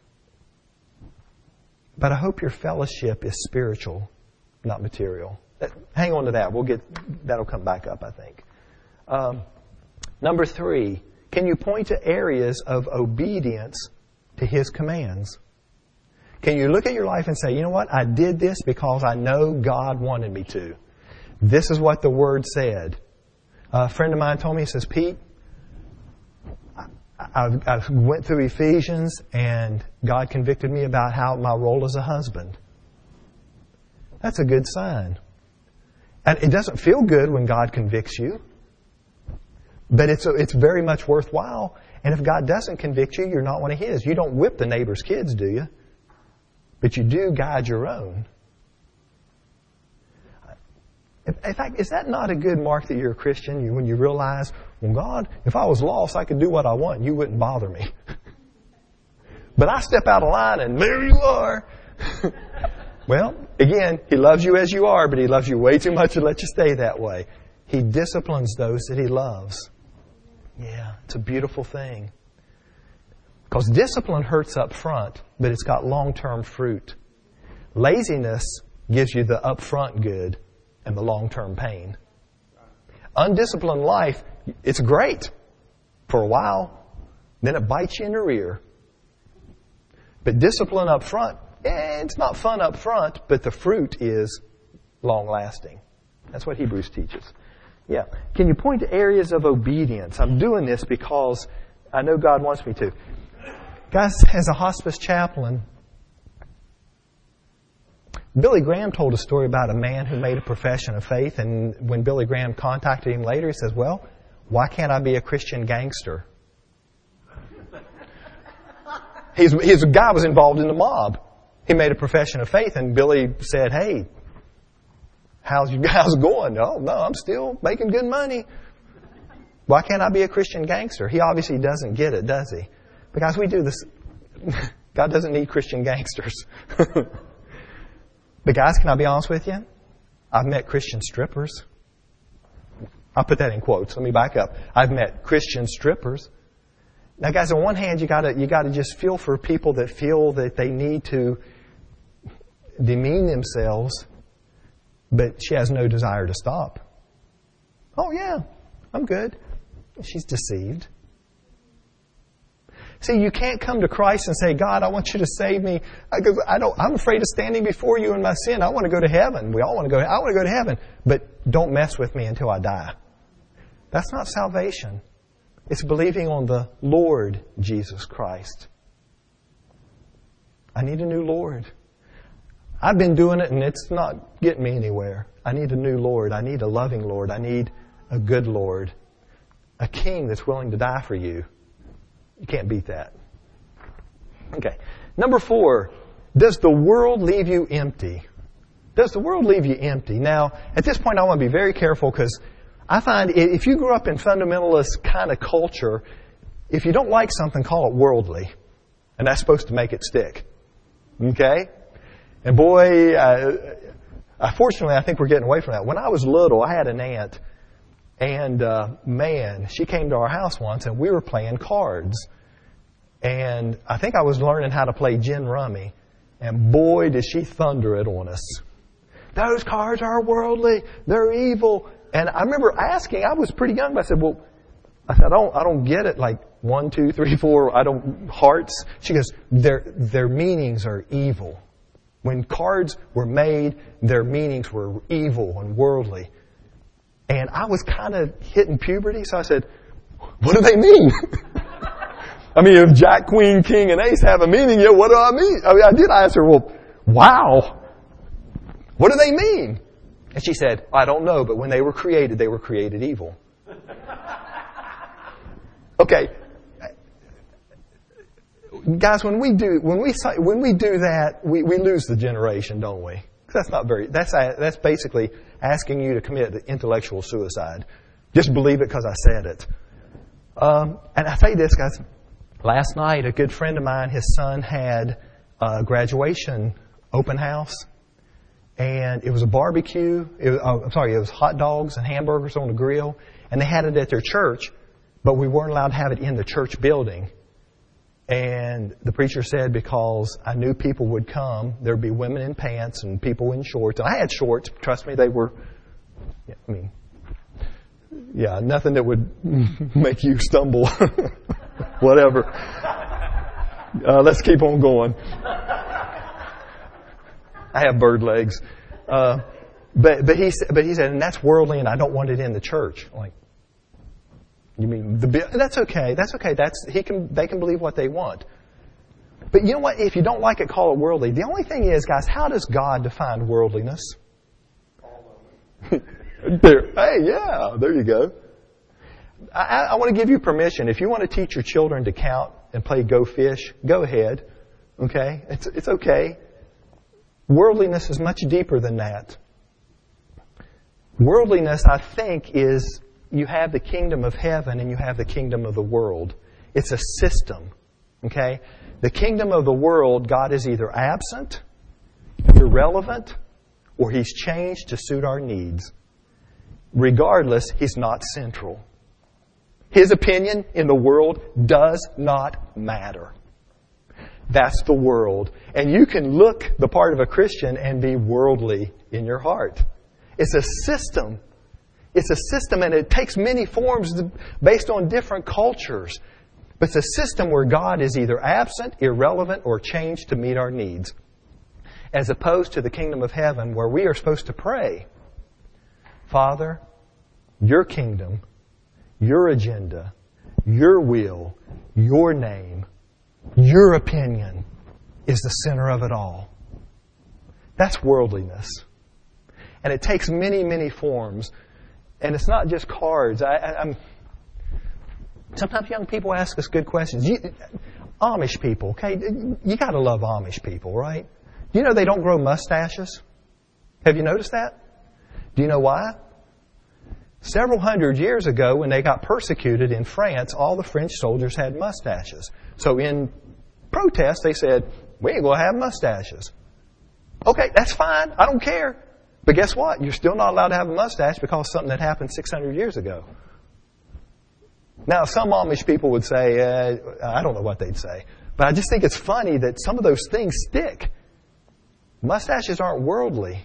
But I hope your fellowship is spiritual, not material. Hang on to that. We'll get that'll come back up, I think. Um, number three, can you point to areas of obedience to His commands? Can you look at your life and say, you know what? I did this because I know God wanted me to. This is what the Word said. A friend of mine told me, he says, Pete, I, I went through Ephesians and God convicted me about how my role as a husband. That's a good sign. And it doesn't feel good when God convicts you. But it's it's very much worthwhile. And if God doesn't convict you, you're not one of His. You don't whip the neighbor's kids, do you? But you do guide your own. In fact, is that not a good mark that you're a Christian? You, when you realize, well, God, if I was lost, I could do what I want. You wouldn't bother me. But I step out of line and there you are. Well, again, He loves you as you are, but He loves you way too much to let you stay that way. He disciplines those that He loves. Yeah, it's a beautiful thing. Because discipline hurts up front, but it's got long-term fruit. Laziness gives you the upfront good and the long-term pain. Undisciplined life, it's great for a while. Then it bites you in the rear. But discipline up front, eh, it's not fun up front, but the fruit is long-lasting. That's what Hebrews teaches. Yeah. Can you point to areas of obedience? I'm doing this because I know God wants me to. Guys, as a hospice chaplain, Billy Graham told a story about a man who made a profession of faith, and when Billy Graham contacted him later, he says, well, why can't I be a Christian gangster? His, his guy was involved in the mob. He made a profession of faith, and Billy said, hey, how's you guys going? Oh, no, I'm still making good money. Why can't I be a Christian gangster? He obviously doesn't get it, does he? But guys, we do this. God doesn't need Christian gangsters. But guys, can I be honest with you? I've met Christian strippers. I'll put that in quotes. Let me back up. I've met Christian strippers. Now, guys, on one hand, you gotta, you gotta just feel for people that feel that they need to demean themselves, but she has no desire to stop. Oh, yeah, I'm good. She's deceived. See, you can't come to Christ and say, God, I want you to save me. Because I don't, I'm afraid of standing before you in my sin. I want to go to heaven. We all want to go, I want to go to heaven. But don't mess with me until I die. That's not salvation. It's believing on the Lord Jesus Christ. I need a new Lord. I've been doing it and it's not getting me anywhere. I need a new Lord. I need a loving Lord. I need a good Lord. A king that's willing to die for you. You can't beat that. Okay. Number four, does the world leave you empty? Does the world leave you empty? Now, at this point I want to be very careful because I find if you grew up in fundamentalist kind of culture, if you don't like something, call it worldly. And that's supposed to make it stick. Okay? And boy, uh, unfortunately, I think we're getting away from that. When I was little, I had an aunt, and uh, man, she came to our house once, and we were playing cards. And I think I was learning how to play gin rummy, and boy, did she thunder it on us. Those cards are worldly. They're evil. And I remember asking, I was pretty young, but I said, well, I said, I don't, I don't get it. Like one, two, three, four, I don't, hearts. She goes, their, their meanings are evil. When cards were made, their meanings were evil and worldly. And I was kind of hitting puberty, so I said, what do they mean? I mean, if Jack, Queen, King, and Ace have a meaning, yeah, what do I mean? I mean, I did ask her, well, wow, what do they mean? And she said, I don't know, but when they were created, they were created evil. Okay. Guys, when we do, when we, when we do that, we, we lose the generation, don't we? That's not very, that's, that's basically asking you to commit intellectual suicide. Just believe it because I said it. Um, and I say this, guys, last night a good friend of mine, his son had a graduation open house. And it was a barbecue. It was, oh, I'm sorry, it was hot dogs and hamburgers on the grill. And they had it at their church, but we weren't allowed to have it in the church building. And the preacher said, because I knew people would come, there'd be women in pants and people in shorts. And I had shorts. Trust me, they were, yeah, I mean, yeah, nothing that would make you stumble. Whatever. Uh, let's keep on going. I have bird legs. Uh, but, but he said, but he said, and that's worldly and I don't want it in the church. I'm like, you mean the, that's okay. That's okay. That's, he can, they can believe what they want. But you know what? If you don't like it, call it worldly. The only thing is, guys, how does God define worldliness? There. Hey, yeah, there you go. I, I want to give you permission. If you want to teach your children to count and play Go Fish, go ahead. Okay? It's, it's okay. Worldliness is much deeper than that. Worldliness, I think, is you have the kingdom of heaven and you have the kingdom of the world. It's a system. Okay? The kingdom of the world, God is either absent, irrelevant, or He's changed to suit our needs. Regardless, He's not central. His opinion in the world does not matter. That's the world. And you can look the part of a Christian and be worldly in your heart. It's a system. It's a system and it takes many forms based on different cultures. But it's a system where God is either absent, irrelevant, or changed to meet our needs. As opposed to the kingdom of heaven where we are supposed to pray, Father, your kingdom, your agenda, your will, your name, your opinion is the center of it all. That's worldliness. And it takes many, many forms. And it's not just cards. I, I, I'm, sometimes young people ask us good questions. You, Amish people, okay? You got to love Amish people, right? You know they don't grow mustaches? Have you noticed that? Do you know why? Several hundred years ago, when they got persecuted in France, all the French soldiers had mustaches. So in protest, they said, we ain't going to have mustaches. Okay, that's fine. I don't care. But guess what? You're still not allowed to have a mustache because of something that happened six hundred years ago. Now, some Amish people would say, uh, I don't know what they'd say, but I just think it's funny that some of those things stick. Mustaches aren't worldly.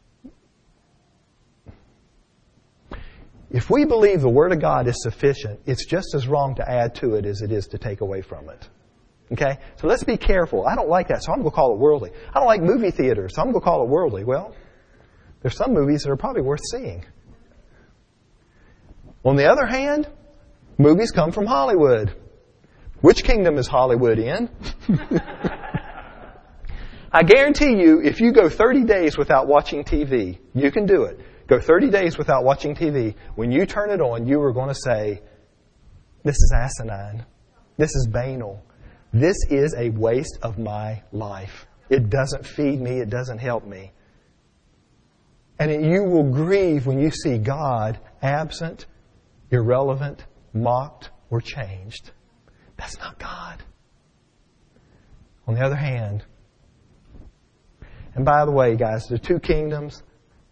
If we believe the Word of God is sufficient, it's just as wrong to add to it as it is to take away from it. Okay? So let's be careful. I don't like that, so I'm going to call it worldly. I don't like movie theaters, so I'm going to call it worldly. Well, there's some movies that are probably worth seeing. On the other hand, movies come from Hollywood. Which kingdom is Hollywood in? I guarantee you, if you go thirty days without watching T V, you can do it. Go thirty days without watching T V. When you turn it on, you are going to say, this is asinine. This is banal. This is a waste of my life. It doesn't feed me. It doesn't help me. And it, you will grieve when you see God absent, irrelevant, mocked, or changed. That's not God. On the other hand, and by the way, guys, the two kingdoms,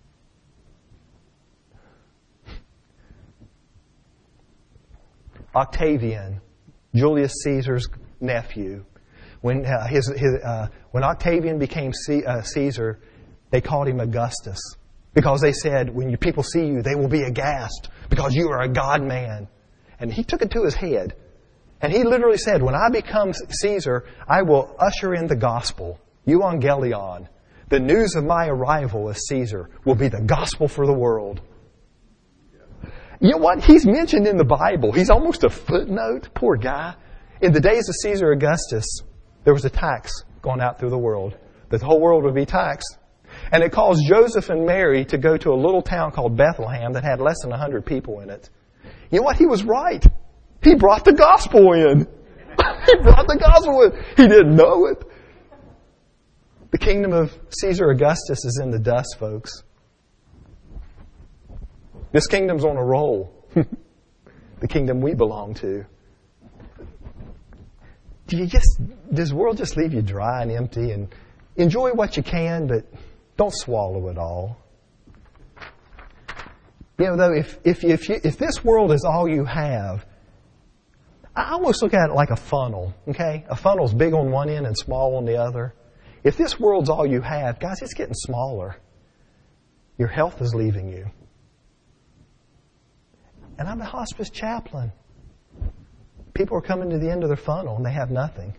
Octavian, Julius Caesar's nephew, when uh, his, his uh, when Octavian became C, uh, Caesar, they called him Augustus because they said, when you, people see you, they will be aghast because you are a God man. And he took it to his head. And he literally said, when I become Caesar, I will usher in the gospel, euangelion. The news of my arrival as Caesar will be the gospel for the world. You know what? He's mentioned in the Bible. He's almost a footnote. Poor guy. In the days of Caesar Augustus, there was a tax going out through the world. The whole world would be taxed. And it caused Joseph and Mary to go to a little town called Bethlehem that had less than one hundred people in it. You know what? He was right. He brought the gospel in. He brought the gospel in. He didn't know it. The kingdom of Caesar Augustus is in the dust, folks. This kingdom's on a roll. The kingdom we belong to. Do you just, does the world just leave you dry and empty and enjoy what you can, but don't swallow it all? You know, though, if if if, you, if this world is all you have, I almost look at it like a funnel. Okay, a funnel's big on one end and small on the other. If this world's all you have, guys, it's getting smaller. Your health is leaving you. And I'm a hospice chaplain. People are coming to the end of their funnel and they have nothing.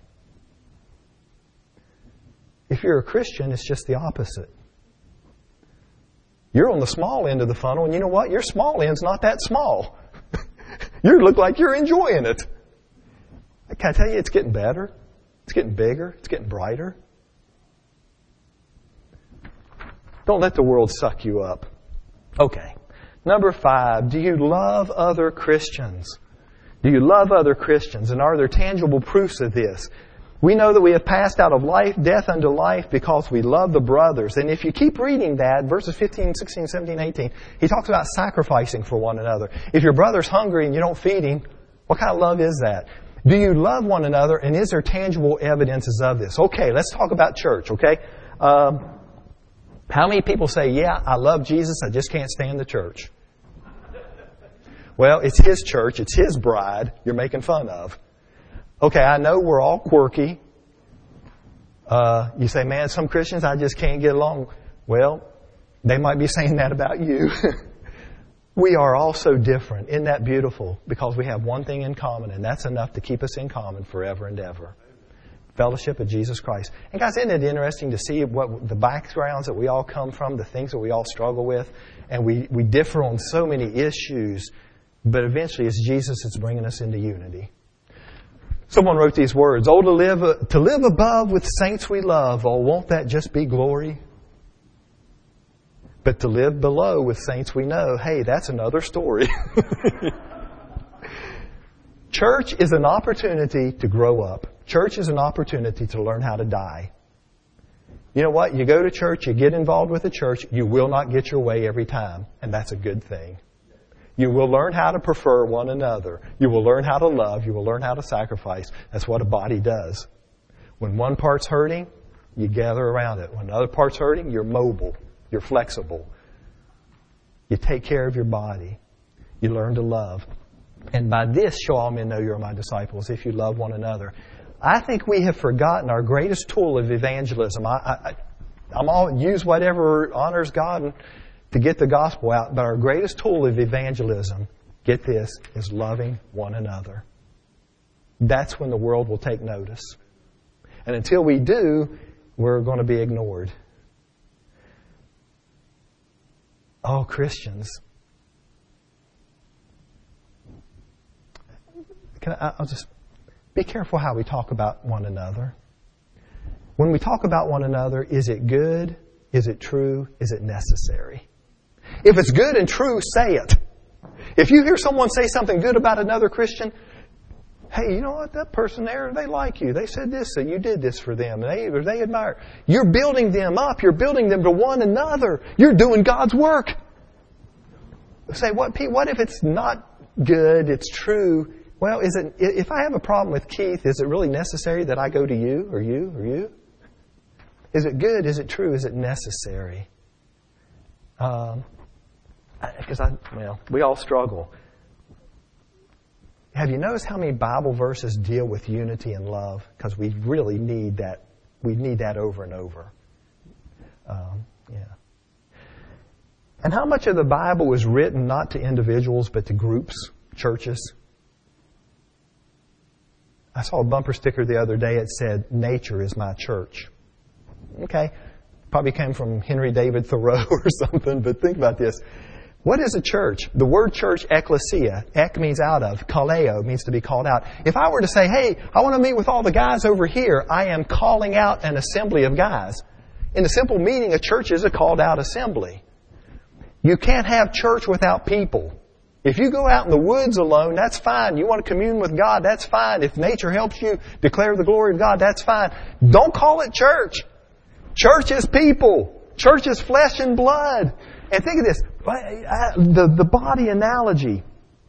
If you're a Christian, it's just the opposite. You're on the small end of the funnel, and you know what? Your small end's not that small. You look like you're enjoying it. Can I tell you, it's getting better. It's getting bigger. It's getting brighter. Don't let the world suck you up. Okay. Number five, do you love other Christians? Do you love other Christians? And are there tangible proofs of this? We know that we have passed out of life, death unto life because we love the brothers. And if you keep reading that, verses fifteen, sixteen, seventeen, eighteen, he talks about sacrificing for one another. If your brother's hungry and you don't feed him, what kind of love is that? Do you love one another, and is there tangible evidences of this? Okay, let's talk about church, okay? Um, how many people say, yeah, I love Jesus, I just can't stand the church? Well, it's His church, it's His bride you're making fun of. Okay, I know we're all quirky. Uh, you say, man, some Christians, I just can't get along. Well, they might be saying that about you. we are all so different. Isn't that beautiful? Because we have one thing in common, and that's enough to keep us in common forever and ever. Fellowship of Jesus Christ. And guys, isn't it interesting to see what the backgrounds that we all come from, the things that we all struggle with, and we, we differ on so many issues, but eventually it's Jesus that's bringing us into unity. Someone wrote these words, "Oh, to live, to live above with saints we love, oh, won't that just be glory? But to live below with saints we know, hey, that's another story." Church is an opportunity to grow up. Church is an opportunity to learn how to die. You know what? You go to church, you get involved with the church, you will not get your way every time, and that's a good thing. You will learn how to prefer one another. You will learn how to love. You will learn how to sacrifice. That's what a body does. When one part's hurting, you gather around it. When another part's hurting, you're mobile. You're flexible. You take care of your body. You learn to love. And by this shall all men know you are my disciples, if you love one another. I think we have forgotten our greatest tool of evangelism. I, I, I'm all use whatever honors God to get the gospel out, but our greatest tool of evangelism, get this, is loving one another. That's when the world will take notice. And until we do, we're going to be ignored. Oh, Christians. Can I, I'll just be careful how we talk about one another. When we talk about one another, is it good? Is it true? Is it necessary? If it's good and true, say it. If you hear someone say something good about another Christian, hey, you know what? That person there, they like you. They said this and you did this for them. And they, or they admire. You're building them up. You're building them to one another. You're doing God's work. Say, what, Pete, what if it's not good, it's true? Well, is it, if I have a problem with Keith, is it really necessary that I go to you or you or you? Is it good? Is it true? Is it necessary? Um, because I, well, we all struggle. Have you noticed how many Bible verses deal with unity and love? Because we really need that. We need that over and over. Um, yeah. And how much of the Bible was written not to individuals but to groups, churches? I saw a bumper sticker the other day. It said, "Nature is my church." Okay. Probably came from Henry David Thoreau or something, but think about this. What is a church? The word church, ecclesia. Ek means out of. Kaleo means to be called out. If I were to say, hey, I want to meet with all the guys over here, I am calling out an assembly of guys. In a simple meaning, a church is a called out assembly. You can't have church without people. If you go out in the woods alone, that's fine. You want to commune with God, that's fine. If nature helps you declare the glory of God, that's fine. Don't call it church. Church is people. Church is flesh and blood. And think of this, the, the body analogy.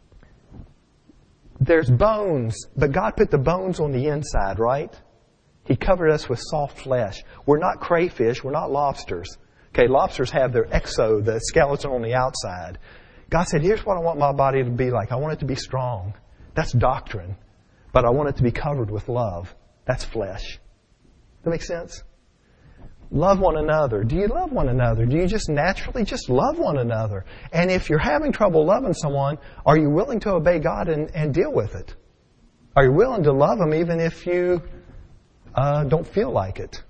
There's bones, but God put the bones on the inside, right? He covered us with soft flesh. We're not crayfish. We're not lobsters. Okay, lobsters have their exo, the skeleton on the outside. God said, here's what I want my body to be like. I want it to be strong. That's doctrine. But I want it to be covered with love. That's flesh. Does that make sense? Love one another. Do you love one another? Do you just naturally just love one another? And if you're having trouble loving someone, are you willing to obey God and, and deal with it? Are you willing to love them even if you uh, don't feel like it?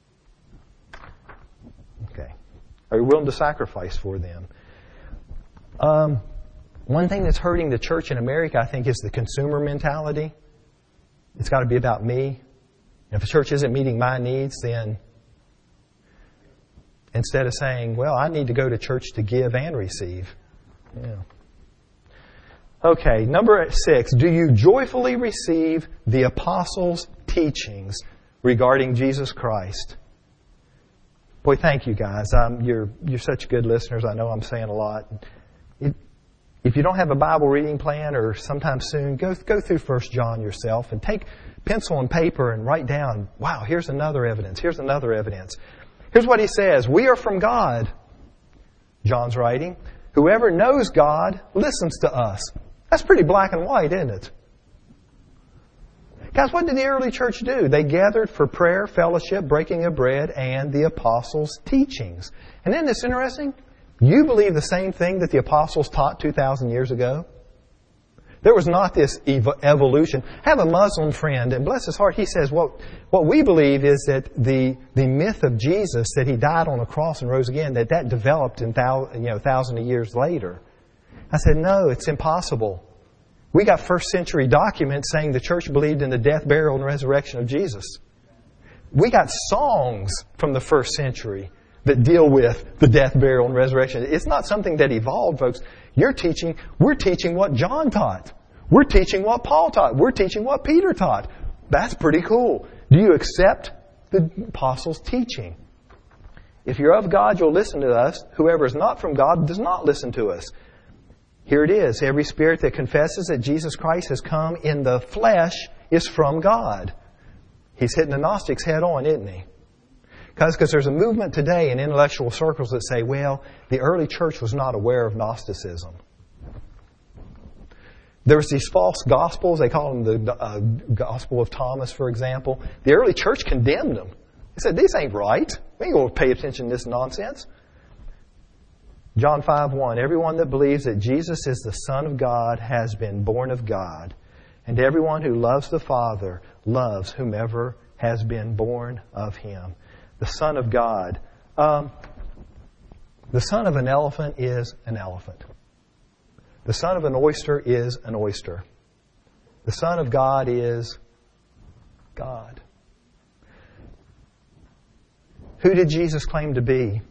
Okay. Are you willing to sacrifice for them? Um, one thing that's hurting the church in America, I think, is the consumer mentality. It's got to be about me. If the church isn't meeting my needs, then instead of saying, well, I need to go to church to give and receive. Yeah. Okay, number six. Do you joyfully receive the apostles' teachings regarding Jesus Christ? Boy, thank you guys. Um, you're you're such good listeners. I know I'm saying a lot. It, if you don't have a Bible reading plan or sometime soon, go go through First John yourself and take pencil and paper and write down, wow, here's another evidence. Here's another evidence. Here's what he says. We are from God, John's writing. Whoever knows God listens to us. That's pretty black and white, isn't it? Guys, what did the early church do? They gathered for prayer, fellowship, breaking of bread, and the apostles' teachings. And isn't this interesting? You believe the same thing that the apostles taught two thousand years ago? There was not this ev- evolution. I have a Muslim friend, and bless his heart, he says, what, what we believe is that the, the myth of Jesus, that He died on a cross and rose again, that that developed in thou, you know, thousands of years later. I said, no, it's impossible. We got first century documents saying the church believed in the death, burial, and resurrection of Jesus. We got songs from the first century that deal with the death, burial, and resurrection. It's not something that evolved, folks. You're teaching, we're teaching what John taught. We're teaching what Paul taught. We're teaching what Peter taught. That's pretty cool. Do you accept the apostles' teaching? If you're of God, you'll listen to us. Whoever is not from God does not listen to us. Here it is. Every spirit that confesses that Jesus Christ has come in the flesh is from God. He's hitting the Gnostics head on, isn't he? Because there's a movement today in intellectual circles that say, well, the early church was not aware of Gnosticism. There was these false gospels. They call them the uh, Gospel of Thomas, for example. The early church condemned them. They said, these ain't right. We ain't going to pay attention to this nonsense. John five one, everyone that believes that Jesus is the Son of God has been born of God. And everyone who loves the Father loves whomever has been born of Him. The Son of God. Um, the son of an elephant is an elephant. The son of an oyster is an oyster. The Son of God is God. Who did Jesus claim to be?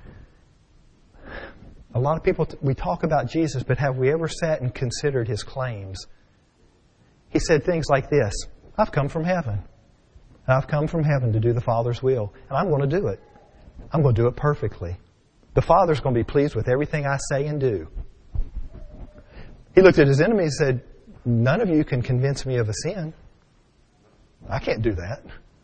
A lot of people, we talk about Jesus, but have we ever sat and considered His claims? He said things like this, I've come from heaven. I've come from heaven to do the Father's will, and I'm going to do it. I'm going to do it perfectly. The Father's going to be pleased with everything I say and do. He looked at His enemies and said, none of you can convince me of a sin. I can't do that.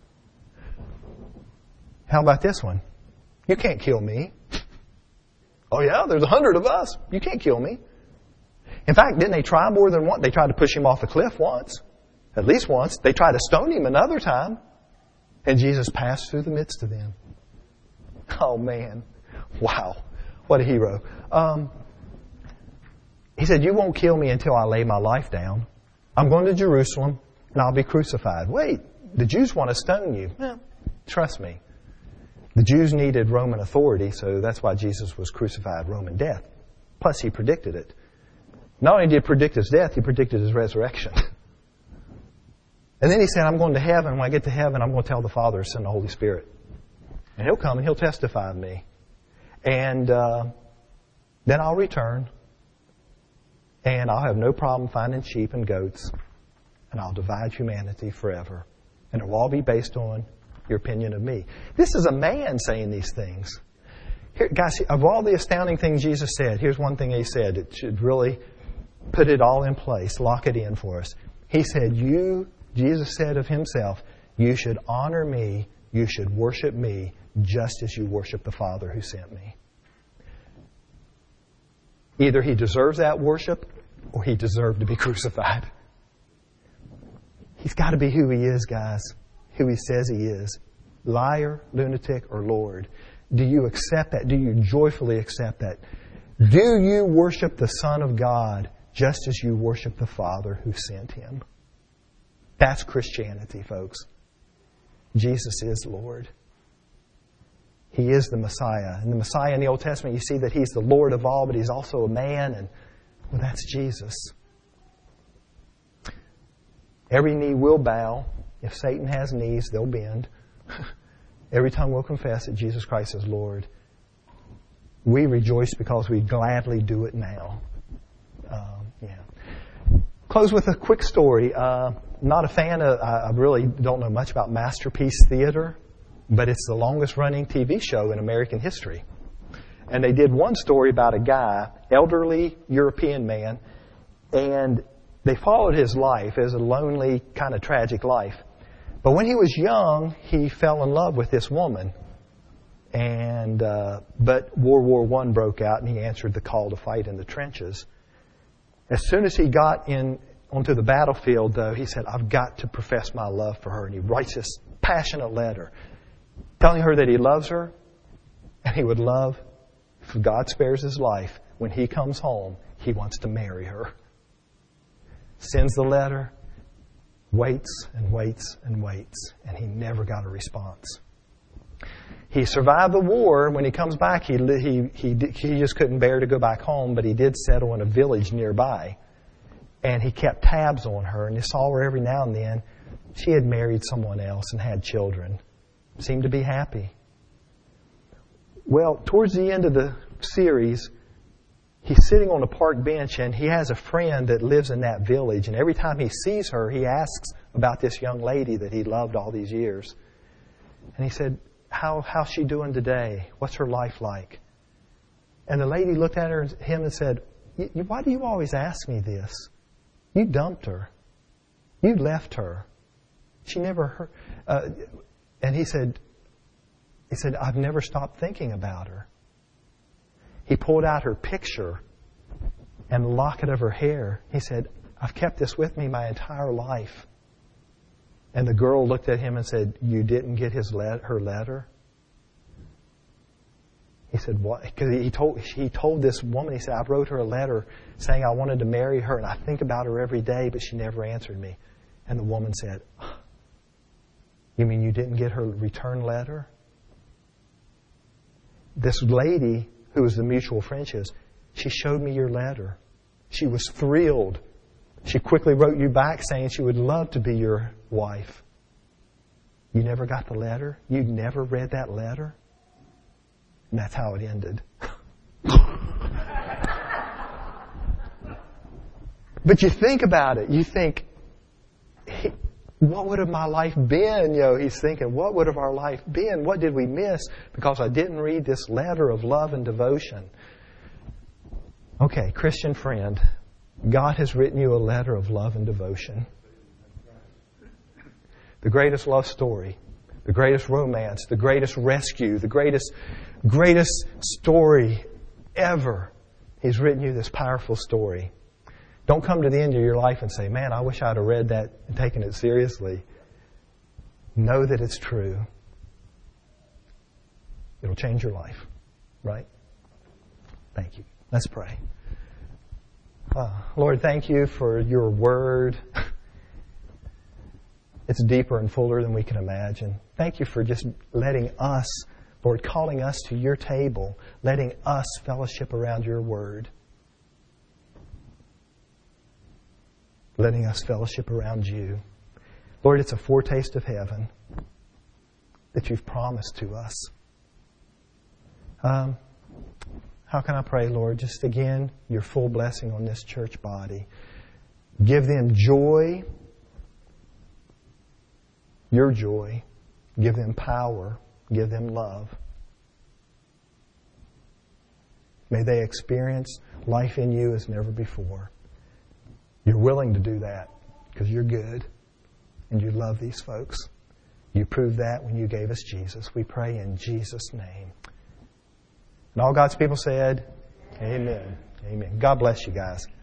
How about this one? You can't kill me. Oh yeah, there's a hundred of us. You can't kill me. In fact, didn't they try more than once? They tried to push Him off the cliff once. At least once. They tried to stone Him another time. And Jesus passed through the midst of them. Oh man. Wow. What a hero. Um, he said, you won't kill me until I lay my life down. I'm going to Jerusalem and I'll be crucified. Wait, the Jews want to stone you. Well, trust me. The Jews needed Roman authority, so that's why Jesus was crucified, Roman death. Plus, He predicted it. Not only did He predict His death, He predicted His resurrection. And then He said, I'm going to heaven. When I get to heaven, I'm going to tell the Father to send the Holy Spirit. And He'll come and He'll testify of me. And uh, then I'll return. And I'll have no problem finding sheep and goats. And I'll divide humanity forever. And it will all be based on your opinion of me. This is a man saying these things. Here, guys, of all the astounding things Jesus said, here's one thing He said. It should really put it all in place, lock it in for us. He said, you, Jesus said of Himself, you should honor me, you should worship me, just as you worship the Father who sent me. Either He deserves that worship, or He deserved to be crucified. He's got to be who He is, guys. Who He says He is. Liar, lunatic, or Lord. Do you accept that? Do you joyfully accept that? Do you worship the Son of God just as you worship the Father who sent Him? That's Christianity, folks. Jesus is Lord. He is the Messiah. And the Messiah in the Old Testament, you see that He's the Lord of all, but He's also a man, and well, that's Jesus. Every knee will bow. If Satan has knees, they'll bend. Every tongue will confess that Jesus Christ is Lord. We rejoice because we gladly do it now. Um, yeah. Close with a quick story. Uh, not a fan of, I really don't know much about Masterpiece Theater, but it's the longest running T V show in American history. And they did one story about a guy, elderly European man, and they followed his life as a lonely, kind of tragic life. But when he was young, he fell in love with this woman. And uh, but World War One broke out, and he answered the call to fight in the trenches. As soon as he got in onto the battlefield, though, he said, I've got to profess my love for her. And he writes this passionate letter telling her that he loves her and he would love if God spares his life, when he comes home, he wants to marry her. Sends the letter, waits and waits and waits, and he never got a response. He survived the war. When he comes back, he, he, he, he just couldn't bear to go back home, but he did settle in a village nearby. And he kept tabs on her, and he saw her every now and then. She had married someone else and had children. Seemed to be happy. Well, towards the end of the series, he's sitting on a park bench, and he has a friend that lives in that village. And every time he sees her, he asks about this young lady that he loved all these years. And he said, How, how's she doing today? What's her life like? And the lady looked at her, him and said, why do you always ask me this? You dumped her. You left her. She never heard. Uh, and he said, he said, I've never stopped thinking about her. He pulled out her picture and the locket of her hair. He said, I've kept this with me my entire life. And the girl looked at him and said, you didn't get his let- her letter? He said, what? Because he told, he told this woman, he said, I wrote her a letter saying I wanted to marry her, and I think about her every day, but she never answered me. And the woman said, you mean you didn't get her return letter? This lady, who was the mutual friend, she says, she showed me your letter. She was thrilled. She quickly wrote you back saying she would love to be your wife. You never got the letter? You never read that letter? And that's how it ended. But you think about it. You think, hey, what would have my life been? You know, he's thinking, what would have our life been? What did we miss because I didn't read this letter of love and devotion? Okay, Christian friend, God has written you a letter of love and devotion. The greatest love story, the greatest romance, the greatest rescue, the greatest, greatest story ever. He's written you this powerful story. Don't come to the end of your life and say, man, I wish I'd have read that and taken it seriously. Know that it's true. It'll change your life, right? Thank you. Let's pray. Uh, Lord, thank you for your word. It's deeper and fuller than we can imagine. Thank you for just letting us, Lord, calling us to your table, letting us fellowship around your word. Letting us fellowship around you. Lord, it's a foretaste of heaven that you've promised to us. Um, how can I pray, Lord? Just again, your full blessing on this church body. Give them joy, your joy. Give them power. Give them love. May they experience life in you as never before. You're willing to do that because you're good and you love these folks. You proved that when you gave us Jesus. We pray in Jesus' name. And all God's people said, amen. Amen. God bless you guys.